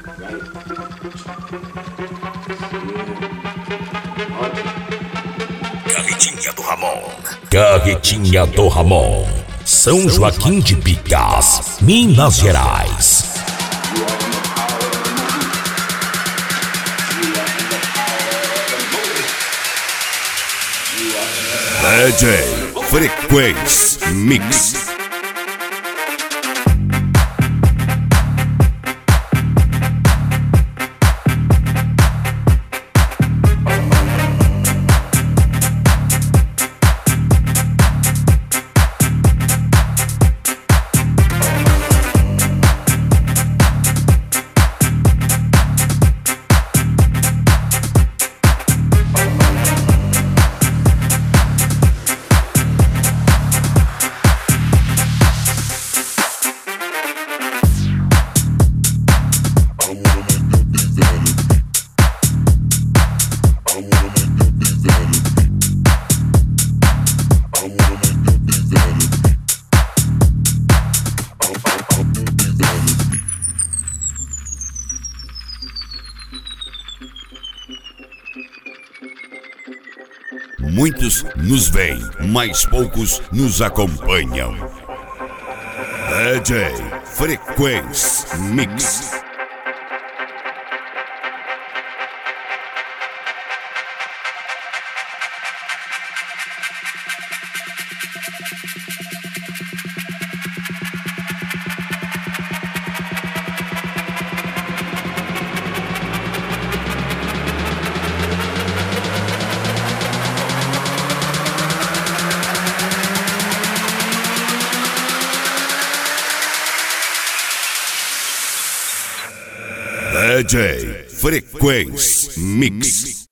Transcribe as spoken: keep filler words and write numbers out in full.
Carretinha do Ramon. Carretinha do Ramon. São Joaquim de Picas, Minas Gerais. D J Frequência Mix. Muitos nos veem, mas poucos nos acompanham. D J Frequência Mix. D J Frequência Mix.